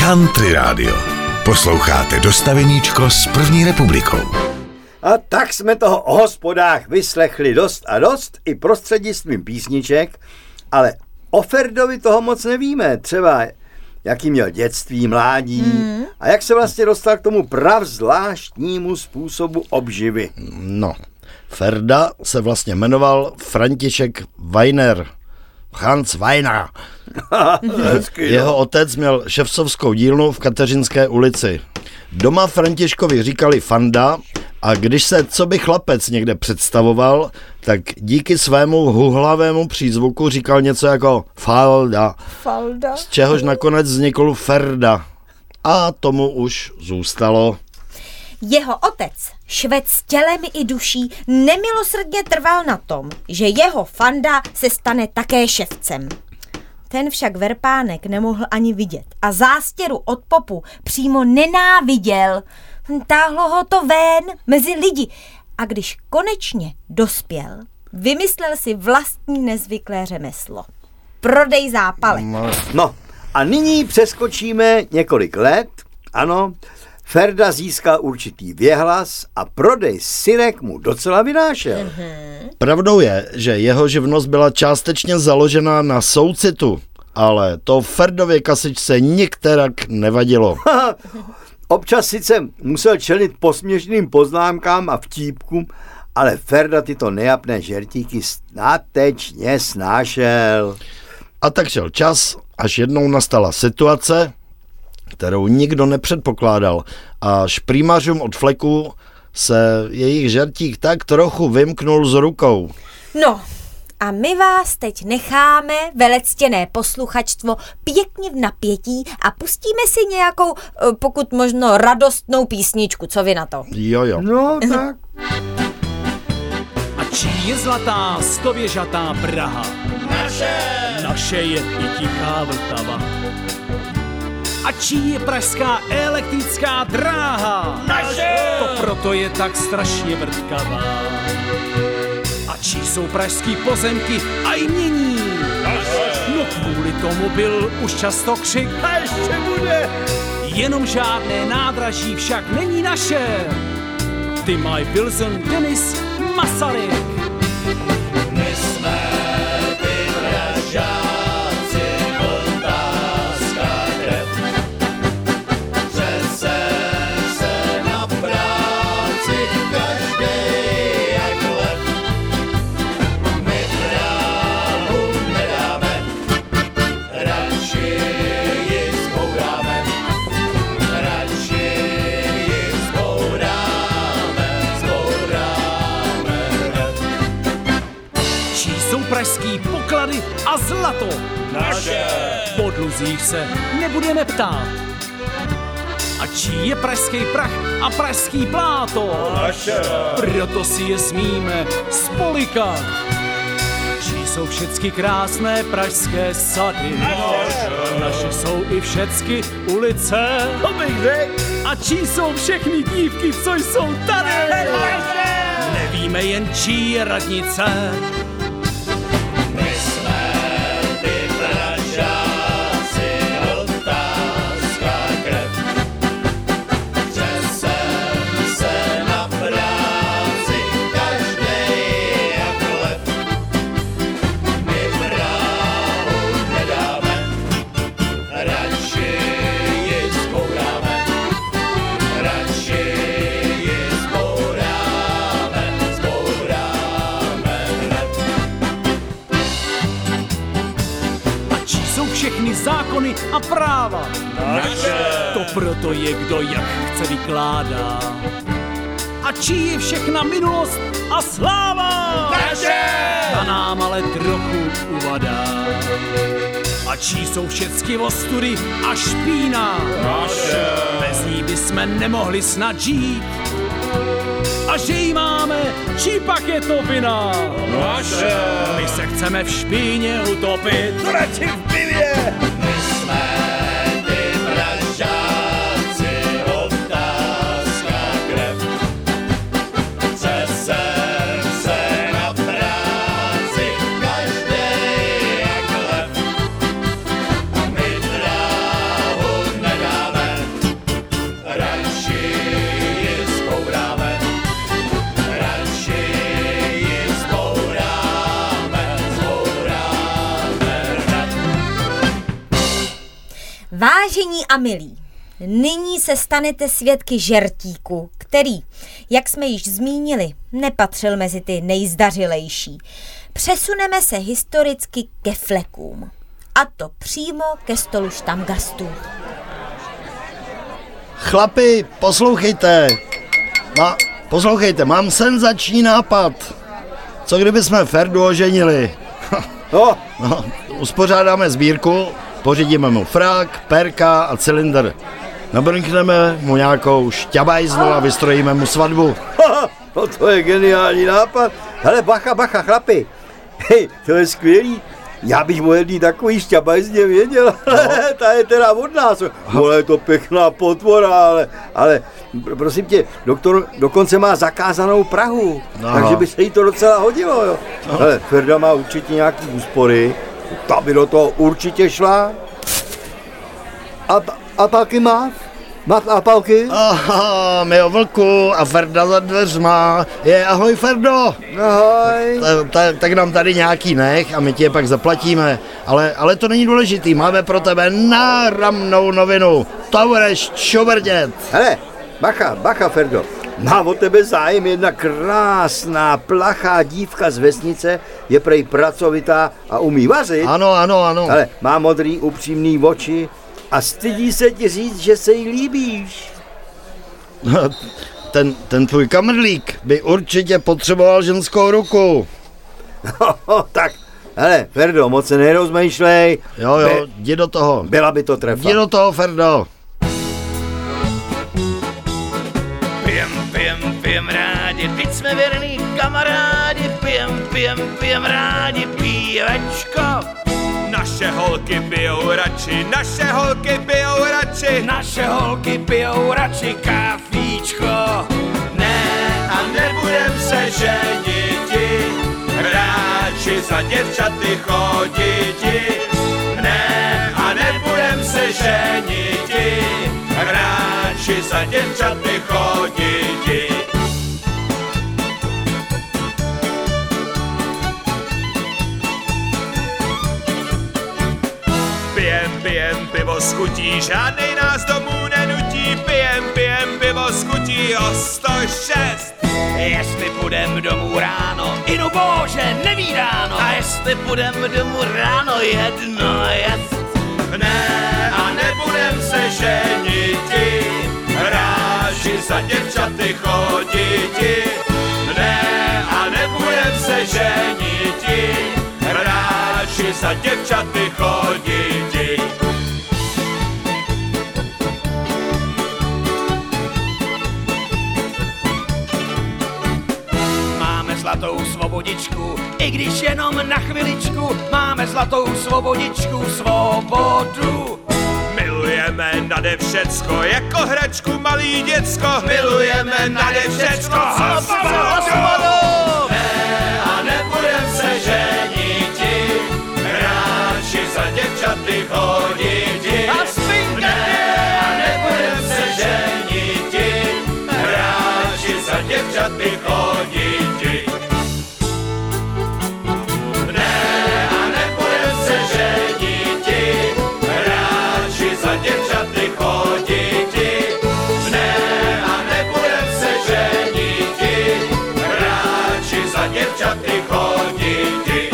Country Radio. Posloucháte Dostaveníčko s první republikou. A tak jsme toho o hospodách vyslechli dost a dost i prostřednictvím písniček, ale o Ferdovi toho moc nevíme. Třeba jaký měl dětství, mládí a jak se vlastně dostal k tomu pravzvláštnímu způsobu obživy. No, Ferda se vlastně jmenoval František Weiner. Hans Weiner. Jeho otec měl ševcovskou dílnu v Kateřinské ulici. Doma Františkovi říkali Fanda a když se coby chlapec někde představoval, tak díky svému huhlavému přízvuku říkal něco jako Falda. Z čehož nakonec vznikl Ferda. A tomu už zůstalo. Jeho otec, Švec s tělem i duší, nemilosrdně trval na tom, že jeho Fanda se stane také ševcem. Ten však Verpánek nemohl ani vidět a zástěru od popu přímo nenáviděl. Táhlo ho to ven mezi lidi a když konečně dospěl, vymyslel si vlastní nezvyklé řemeslo. Prodej zápalek. No a nyní přeskočíme několik let, ano, Ferda získal určitý věhlas a prodej syrek mu docela vynášel. Pravdou je, že jeho živnost byla částečně založena na soucitu, ale to Ferdově kasičce nikterak nevadilo. Občas sice musel čelit posměšným poznámkám a vtípkům, ale Ferda tyto nejapné žertíky statečně snášel. A tak šel čas, až jednou nastala situace, kterou nikdo nepředpokládal a šprýmařům od fleku se jejich žertík tak trochu vymknul z rukou. No a my vás teď necháme, velectěné posluchačstvo, pěkně v napětí a pustíme si nějakou, pokud možno, radostnou písničku. Co vy na to? Jo. No tak. A čí je zlatá, stověžatá Praha? Naše je i tichá Vltava. A čí je pražská elektrická dráha? To proto je tak strašně vrtkavá. A čí jsou pražský pozemky a jmění? No kvůli tomu byl už často křik. A ještě bude. Jenom žádné nádraží však není naše. Ty mají Wilson, Denis, Masaryk. My jsme ty Pražáci, vltavská krev. Přesem se na práci každej jak lev. My Prahu nedáme, radši ji zbouráme. Radši ji zbouráme hned. Čí jsou pražský poklady a zlato? Naše. Po dluzích se nebudeme ptát. A čí je pražský prach a pražský pláto? Naše. Proto si je smíme spolikat. Čí jsou všecky krásné pražské sady? Naše jsou i všecky ulice. A čí jsou všechny dívky, co jsou tady? Nevíme jen, čí je radnice. My jsme ty Pražáci, vltavská krev. Přesem se na práci každej jak lev. My Prahu nedáme, radši ji zbouráme. Radši ji zbouráme hned. A čí jsou všechny zákony a práva? Naše. To proto je, kdo jak chce vykládá. A čí je všechna minulost a sláva? Naše. Ta nám ale trochu uvadá. A čí jsou všecky ostudy a špína? Naše. Bez ní bychom nemohli snad žít. A že jí máme, čí pak je to vina? Naše. My se chceme v špíně utopit. Radši v pivě! My jsme ty Pražáci, vltavská krev. Přesem se na práci každej jak lev. My Prahu nedáme, Vážení a milí, nyní se stanete svědky žertíku, který, jak jsme již zmínili, nepatřil mezi ty nejzdařilejší. Přesuneme se historicky ke flekům. A to přímo ke stolu štamgastů. Chlapi, poslouchejte, mám senzační nápad. Co kdyby jsme Ferdu oženili? No, Uspořádáme sbírku, pořídíme mu frak, perka a cylindr. Nabrnkneme mu nějakou šťabajznu a vystrojíme mu svatbu. no to je geniální nápad. Hele, bacha, chlapi. Hej, to je skvělý. Já bych o jedný takový šťabajzně věděl, ta je teda od nás. Vole, je to pěkná potvora, ale prosím tě, doktor dokonce má zakázanou Prahu, takže by se jí to docela hodilo, jo. Hele, Ferda má určitě nějaký úspory, ta by do toho určitě šla. A palky máš? A palky? Aha, my o vlku a Ferda za dveřma. Ahoj Ferdo. Ahoj. Tak nám tady nějaký nech a my ti je pak zaplatíme. Ale to není důležitý, máme pro tebe náramnou novinu. To budeš čubrdět. Hele, bacha Ferdo. Má o tebe zájem jedna krásná, plachá dívka z vesnice, je prej pracovitá a umí vařit. Ano. Ale má modrý, upřímný oči a stydí se ti říct, že se jí líbíš. Ten tvůj kamrlík by určitě potřeboval ženskou ruku. Tak, hele, Ferdo, moc se nerozmýšlej. Jo, jdi do toho. Byla by to trefa. Jdi do toho, Ferdo. Pijem rádi, teď jsme věrný kamarádi, pijem rádi pívečko. Naše holky pijou radši, naše holky pijou radši. Naše holky pijou radši kafíčko. Ne, a nebudem se ženiti, radši za děvčaty choditi. Ne, a nebudem se ženiti, radši za děvčaty choditi. Pijem pivo s chutí, žádnej nás domů nenutí. Pijem pivo s chutí o 106. Jestli půjdem domů ráno, inu bože, nevídáno. A jestli půjdem domů ráno, jedno jest. Ne, a nebudem se ženiti, ráži za děvčaty choditi. Ne, a nebudem se ženiti, ráži za děvčaty choditi. Máme zlatou svobodičku, i když jenom na chviličku. Máme zlatou svobodičku, svobodu. Milujeme nade všecko, jako hračku malý děcko. Milujeme nade všecko, svobodu. Ne, a nebudem se ženiti, radši za děvčaty choditi. Ne, a nebudem se ženiti, radši za děvčaty choditi. Ne, a nebudem se ženiti, radši za děvčaty choditi. Ne, a nebudem se ženiti, radši za děvčaty choditi.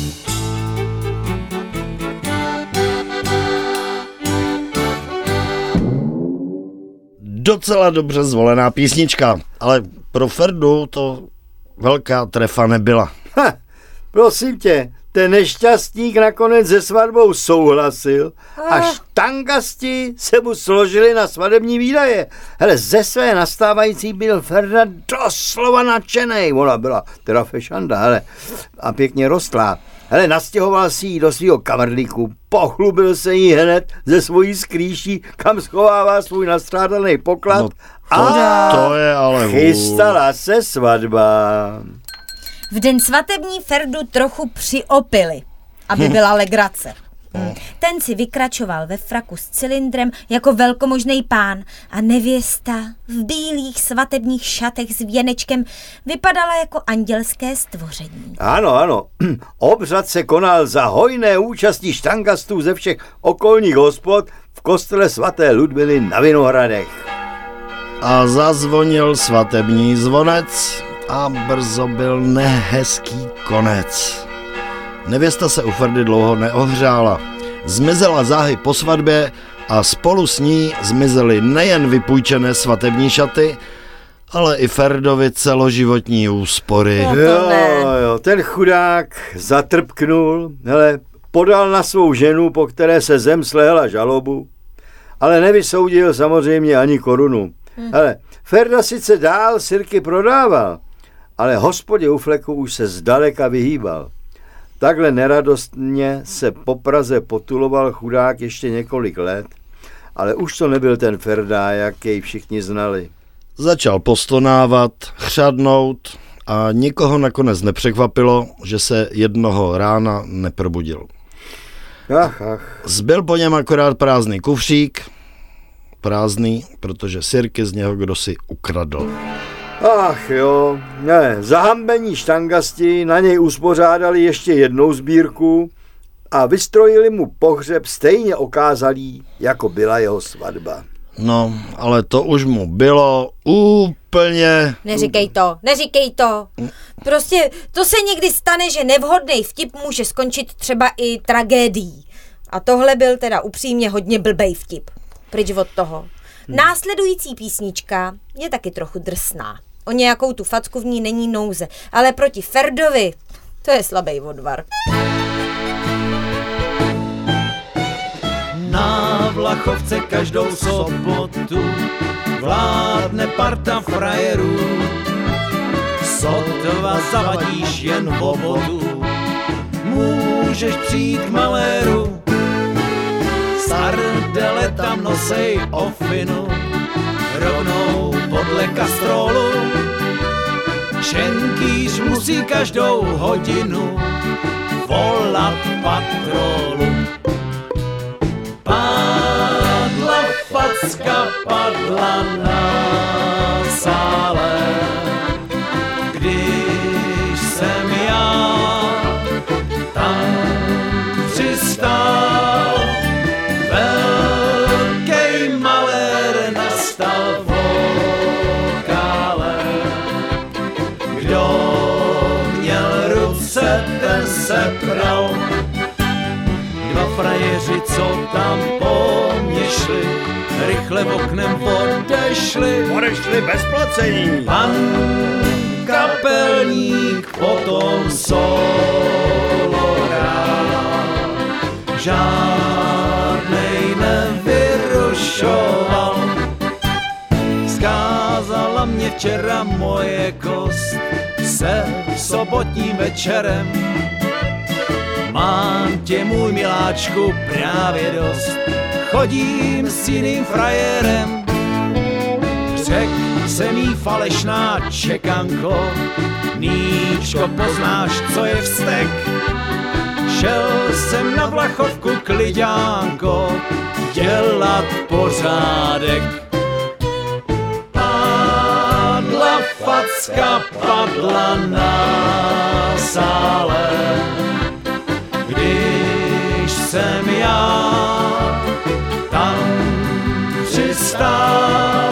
Docela dobře zvolená písnička, ale pro Ferdu to velká trefa nebyla. Prosím tě, ten nešťastník nakonec se svatbou souhlasil a štangasti se mu složili na svatební výdaje. Hele, ze své nastávající byl Ferda doslova nadšenej. Ona byla teda fešanda, hele, a pěkně rostlá. Hele, nastěhoval si ji do svýho kamrlíku, pochlubil se jí hned ze svojí skrýší, kam schovává svůj nastrádaný poklad, No a to je ale chystala se svatba. V den svatební Ferdu trochu přiopili, aby byla legrace. Ten si vykračoval ve fraku s cylindrem jako velkomožnej pán a nevěsta v bílých svatebních šatech s věnečkem vypadala jako andělské stvoření. Ano. Obřad se konal za hojné účasti štangastů ze všech okolních hospod v kostele svaté Ludmily na Vinohradech. A zazvonil svatební zvonec a brzo byl nehezký konec. Nevěsta se u Ferdy dlouho neohřála. Zmizela záhy po svatbě a spolu s ní zmizely nejen vypůjčené svatební šaty, ale i Ferdovi celoživotní úspory. Jo, ten chudák zatrpknul, podal na svou ženu, po které se zem slehla žalobu, ale nevysoudil samozřejmě ani korunu. Ferda sice dál sirky prodával, ale hospodě u Fleku už se zdaleka vyhýbal. Takhle neradostně se po Praze potuloval chudák ještě několik let, ale už to nebyl ten Ferda, jak jej všichni znali. Začal postonávat, chřadnout a nikoho nakonec nepřekvapilo, že se jednoho rána neprobudil. Zbyl po něm akorát prázdný kufřík, prázdný, protože sirky z něho kdosi ukradl. Ach jo, zahambení štangasti na něj uspořádali ještě jednou sbírku a vystrojili mu pohřeb stejně okázalý, jako byla jeho svatba. No, ale to už mu bylo úplně... Neříkej to. Prostě to se někdy stane, že nevhodný vtip může skončit třeba i tragédií. A tohle byl teda upřímně hodně blbej vtip. Pryč od toho. Následující písnička je taky trochu drsná. O nějakou tu facku v ní není nouze, ale proti Ferdovi to je slabý odvar. Na Vlachovce každou sobotu vládne parta frajerů. Sotva zavadíš jen vobotu, můžeš přijít k maléru. Sardele tam nosej ofinu, rovnou podle kastrolu. Šenkýř musí každou hodinu volat patrolu. Padla facka, padla na sále, když jsem já tam přistál. Velký malér nastal v lokále. Kdo měl ruce, ten se pral. Dva frajeři, co tam po mně šli, rychle oknem odešli bez placení. Pan kapelník potom solo hrál, žádnej nevyrušoval. Vzkázala mě včera moje kost se sobotním večerem. Mám tě, můj miláčku, právě dost, chodím s jiným frajerem. Řek se mý falešná čekanko, Níčko, poznáš, co je vztek? Šel jsem na Vlachovku, kliďánko, dělat pořádek. Padla facka, padla na sále, když jsem já tam přistál.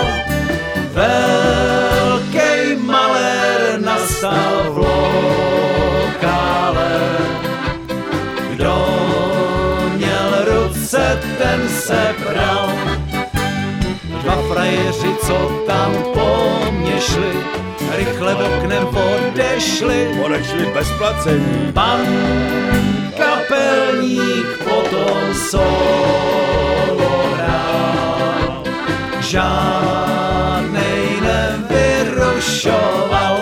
Velký malér nastal v lokále. Kdo měl ruce, ten se bral. Dva frajeři, co tam po mně šli, rychle oknem odešli bez placení. Pan kapelník potom solo hrál, žádnej nevyrušoval.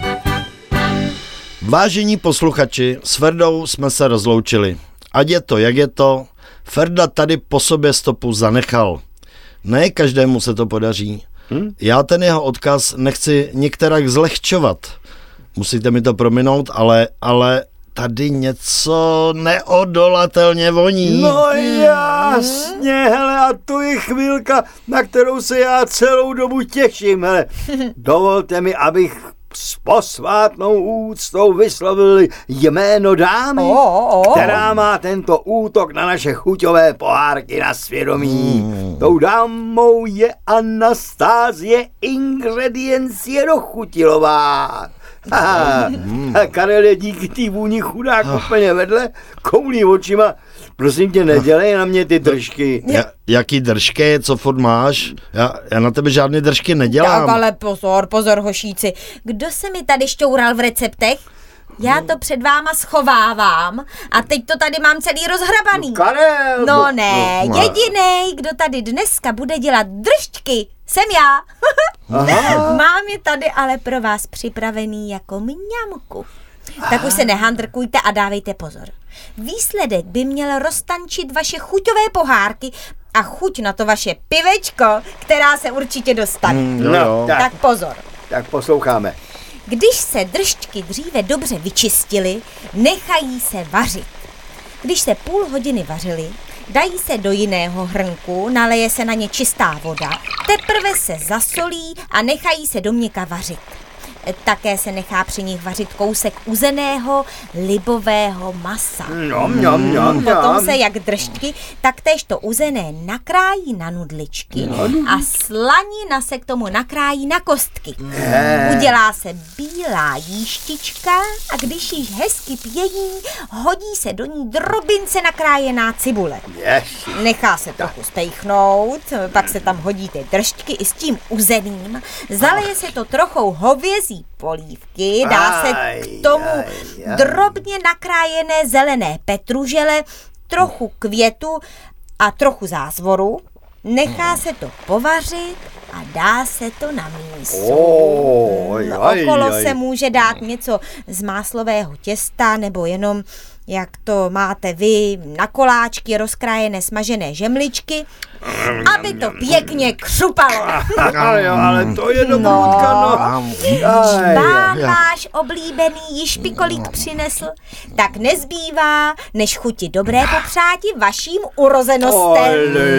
Vážení posluchači, s Ferdou jsme se rozloučili. Ať je to, jak je to, Ferda tady po sobě stopu zanechal. Ne každému se to podaří. Já ten jeho odkaz nechci některak zlehčovat. Musíte mi to prominout, ale tady něco neodolatelně voní. No jasně, hele, a to je chvilka, na kterou se já celou dobu těším, hele. Dovolte mi, abych s posvátnou úctou vyslovili jméno dámy, která má tento útok na naše chuťové pohárky na svědomí. Tou dámou je Anastázie Ingrediencia Dochutilová. Karel je díky té vůni chudák úplně vedle, koulí očima. Prosím tě, nedělej na mě ty držky. Jaký držky, co furt máš? Já na tebe žádný držky nedělám. Tak ale pozor, hošíci. Kdo se mi tady šťoural v receptech? Já to před váma schovávám a teď to tady mám celý rozhrabaný. Karel! No ne, jedinej, kdo tady dneska bude dělat držťky, jsem já. Mám je tady ale pro vás připravený jako mňamku. Tak už se nehandrkujte a dávejte pozor. Výsledek by měl roztančit vaše chuťové pohárky a chuť na to vaše pivečko, která se určitě dostane. Tak pozor. Tak posloucháme. Když se držťky dříve dobře vyčistily, nechají se vařit. Když se půl hodiny vařily, dají se do jiného hrnku, naleje se na ně čistá voda, teprve se zasolí a nechají se doměka vařit. Také se nechá při nich vařit kousek uzeného libového masa. Potom se jak držťky, taktéž to uzené nakrájí na nudličky a slanina se k tomu nakrájí na kostky. Udělá se bílá jíštička a když již hezky pění, hodí se do ní drobince nakrájená cibule. Nechá se trochu stejchnout, pak se tam hodí ty držťky i s tím uzeným, zaleje se to trochou hovězí polívky, dá se k tomu drobně nakrájené zelené petružele, trochu květu a trochu zázvoru. Nechá se to povařit a dá se to na mísu. Okolo se může dát něco z máslového těsta nebo jenom, jak to máte vy, na koláčky rozkrájené smažené žemličky, aby to pěkně křupalo. Ale to je dobrůdka, Vám váš oblíbený již pikolík přinesl, tak nezbývá, než chuti dobré popřáti vaším urozenostem.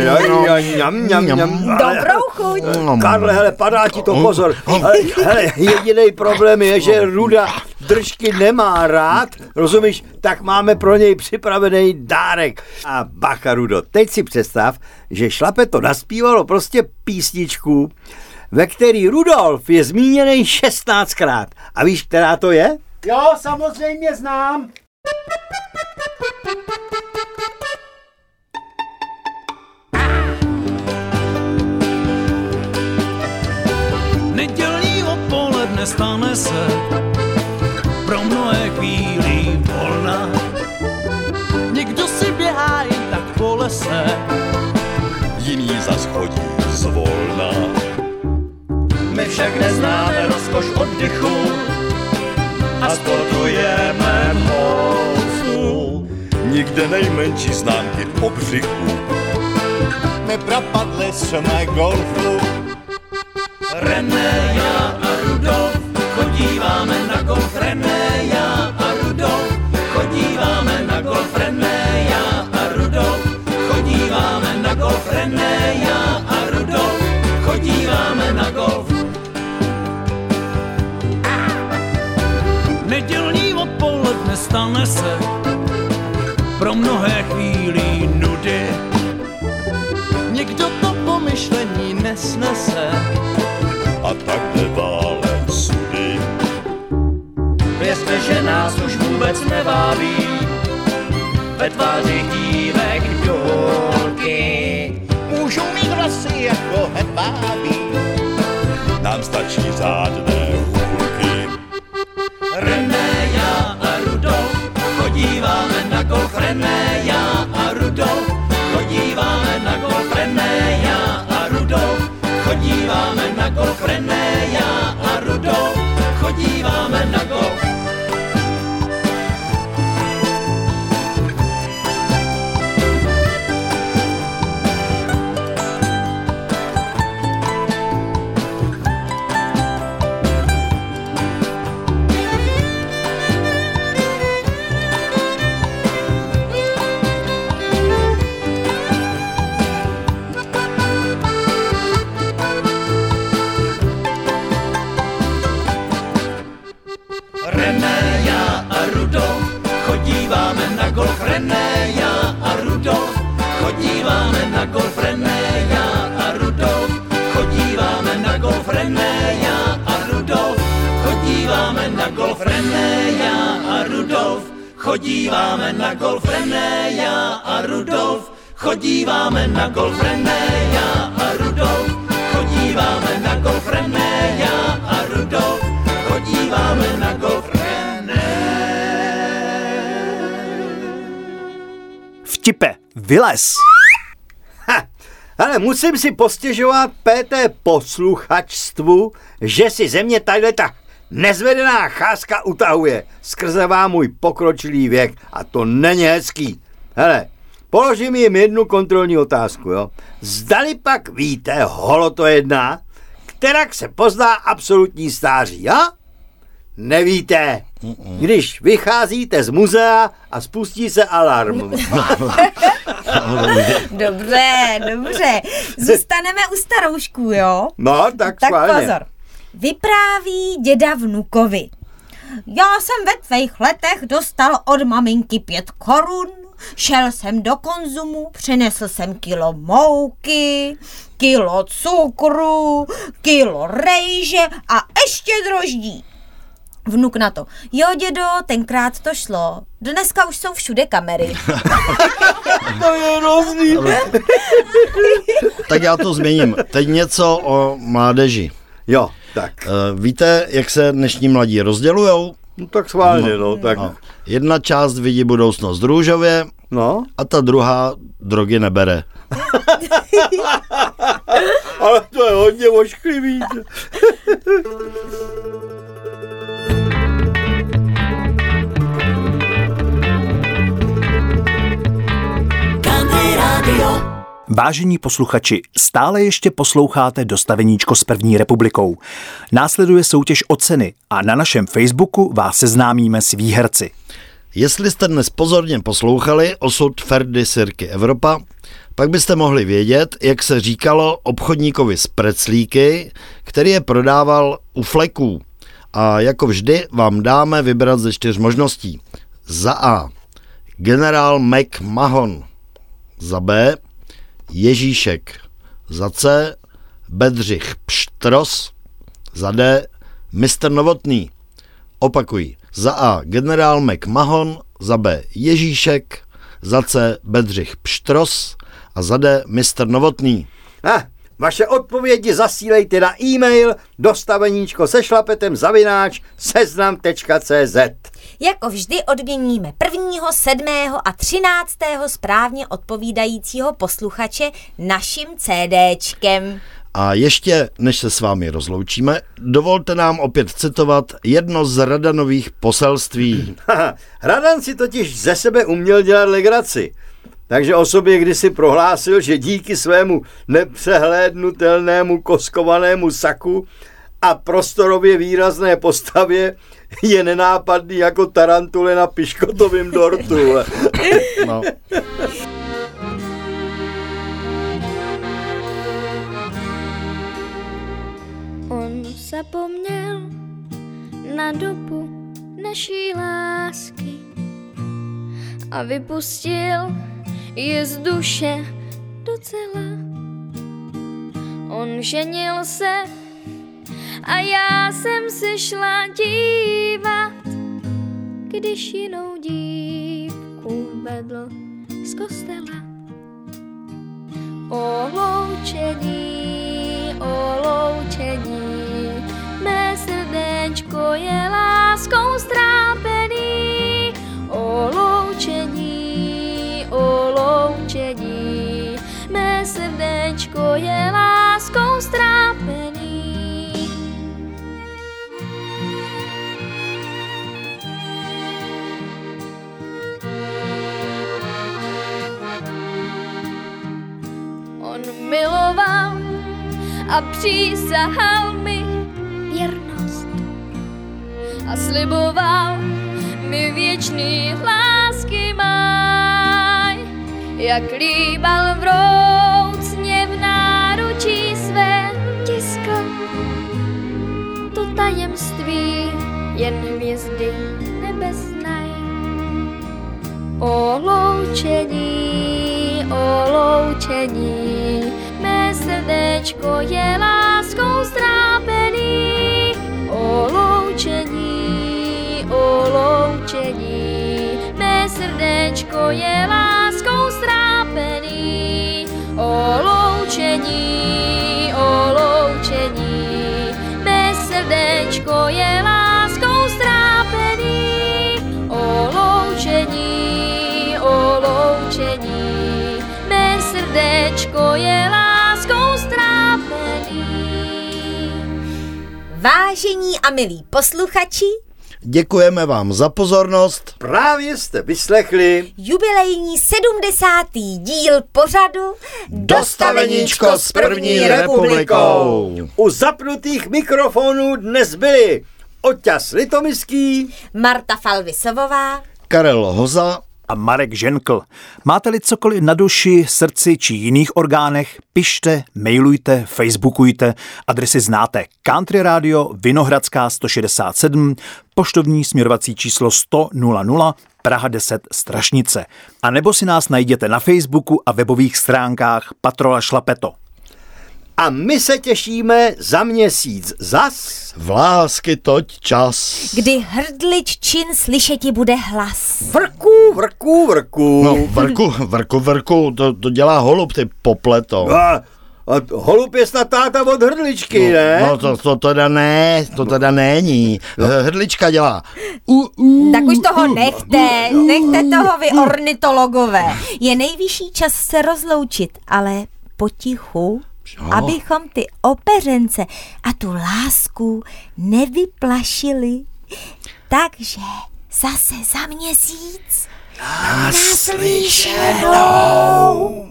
Dobrou chuť. Karle, hele, padá ti to pozor. Hele, jediný problém je, že Ruda držky nemá rád, rozumíš, tak máme pro něj připravený dárek. A bacha, Rudo, teď si představ, že Šlapeto naspívalo prostě písničku, ve který Rudolf je zmíněný 16krát. A víš, která to je? Jo, samozřejmě znám. Nedělní odpoledne stane se pro mnohé chvíli volna. Někdo si běhá jen tak po lese, jiný zas chodí zvolna. My však neznáme rozkoš oddychu a sportujeme moufu. Nikde nejmenší známky po břichu. Nepropadli jsme golfu. René, já a Rudolf chodíváme na golf. René, já a Rudolf chodíváme na golf. René, já a Rudolf chodíváme na golf. René, já a Rudolf chodíváme na golf. Nedělní odpoledne stane se pro mnohé chvíli nudy. Někdo to pomyšlení nesnese A tak neválem sudy. Věřte, že nás už vůbec nevábí ve tvářích dívek dolky. můžou mít vlasy jako hedvábí. Nám stačí řádné hůlky. René, já a Rudolf chodíváme na golf. René, já a Rudolf chodíváme na golf. René, já a Rudolf chodíváme na golf. René, já a Rudolf chodíváme na golf. chodíváme na golf, René, já a Rudolf. Chodíváme na golf, René, já a Rudolf. Chodíváme na golf, René, já a Rudolf. Chodíváme na golf, René. Vtipe, vylez! Ale musím si postěžovat PT posluchačstvu, že si ze mě tato nezvedená cházka utahuje skrze vám můj pokročilý věk a to není hezký. Hele, položím jim jednu kontrolní otázku, jo. Zdali pak víte, holoto jedna, kterak se pozná absolutní stáří, jo? Nevíte. Když vycházíte z muzea a spustí se alarm. Dobře. Zůstaneme u staroušků, jo? No, tak schválně. Pozor. Vypráví děda vnukovi. Já jsem ve tvých letech dostal od maminky 5 korun, šel jsem do Konzumu, přinesl jsem kilo mouky, kilo cukru, kilo rejže a ještě droždí. Vnuk na to. Jo, dědo, tenkrát to šlo. Dneska už jsou všude kamery. To je hrozný. Tak já to změním. Teď něco o mládeži. Jo, tak. Víte, jak se dnešní mladí rozdělujou? No tak schválně, no. Tak. No. Jedna část vidí budoucnost růžově, No. a ta druhá drogy nebere. Ale to je hodně ošklivý. Vážení posluchači, stále ještě posloucháte Dostaveníčko s první republikou. Následuje soutěž o ceny a na našem Facebooku vás seznámíme s výherci. Jestli jste dnes pozorně poslouchali osud Ferdy Sirky Evropa, pak byste mohli vědět, jak se říkalo obchodníkovi s preclíky, který je prodával u Fleků. A jako vždy vám dáme vybrat ze 4 možností. Za A. Generál McMahon. Za B. Ježíšek. Za C. Bedřich Pštros. Za D. Mr. Novotný. Opakuji. Za A. Generál McMahon. Za B. Ježíšek. Za C. Bedřich Pštros. A za D. Mr. Novotný. Vaše odpovědi zasílejte na e-mail dostaveníčko@seznam.cz. Jako vždy odměníme 1., 7. a 13. správně odpovídajícího posluchače naším CDčkem. A ještě, než se s vámi rozloučíme, dovolte nám opět citovat jedno z Radanových poselství. Radan si totiž ze sebe uměl dělat legraci. Takže o sobě kdysi prohlásil, že díky svému nepřehlédnutelnému koskovanému saku a prostorově výrazné postavě je nenápadný jako tarantule na piškotovém dortu. No. On zapomněl na dobu naší lásky a vypustil je z duše docela. On ženil se a já jsem se šla dívat, když jinou dívku vedl z kostela. O loučení, mé srdéčko je láskou strápený. O loučení, mé srdéčko je láskou strápený. On miloval a přísahal mi věrnost a sliboval mi věčný lásky máj, jak líbal vroucně v náručí své tiskl. To tajemství jen hvězdy nebe znají. O loučení, mé srdéčko je láskou strápený. O loučení, srdéčko je láskou strápený. O loučení, mé srdéčko je láskou strápený. O loučení, mé srdéčko je láskou strápený. Vážení a milí posluchači, děkujeme vám za pozornost. Právě jste vyslechli jubilejní 70. díl pořadu Dostaveníčko s první republikou. U zapnutých mikrofonů dnes byli Oťas Litomyský, Marta Falvisovová, Karel Hoza a Marek Ženkl. Máte-li cokoliv na duši, srdci či jiných orgánech, pište, mailujte, facebookujte, adresy znáte. Country Radio Vinohradská 167, poštovní směrovací číslo 100 00, Praha 10 Strašnice. A nebo si nás najděte na Facebooku a webových stránkách Patrola Šlapeto. a my se těšíme za měsíc zas. V lásky toť čas. Kdy hrdlič čin slyšeti bude hlas. Vrku, vrku, vrku. No, vrku, to dělá holub, ty popleto. A holub je snad táta od hrdličky, ne? No to teda není. Hrdlička dělá. Tak už toho nechte toho vy ornitologové. Je nejvyšší čas se rozloučit, ale potichu, abychom ty opeřence a tu lásku nevyplašili. Takže zase za měsíc naslyšenou.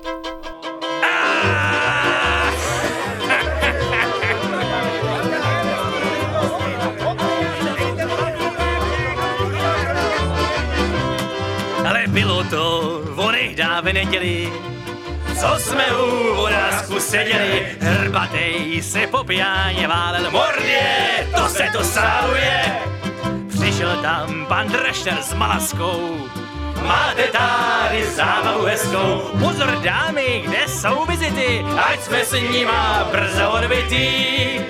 Ale bylo to v oných dávné neděli, co jsme u vodásku seděli. Hrbatej se po pijáně válel mordě, to se to sáluje. Přišel tam pan Drešner s Malaskou, máte tady zábavu hezkou. Pozor dámy, kde jsou vizity, ať jsme s nima brzo odbytí.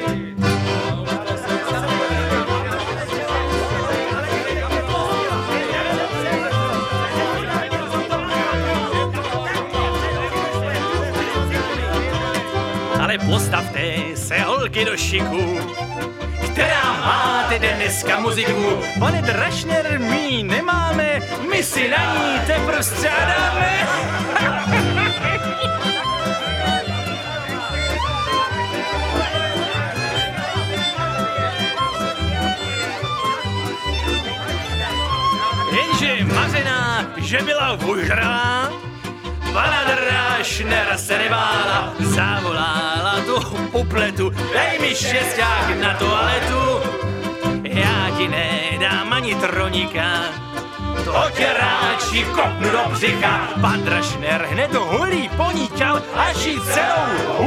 Ale postavte se holky do šiku, která máte dneska muziku. Pane Drešner, my nemáme, my si na ní teprv střádáme. Jenže Mařena, že byla vožralá, pana Drešner se nebála, zavolala tu upletu, dej mi šesták na toaletu. Já ti nedám ani troníka, to tě ráči kopnu do břicha. Pan Drešner hned holý poníčal, až jí celou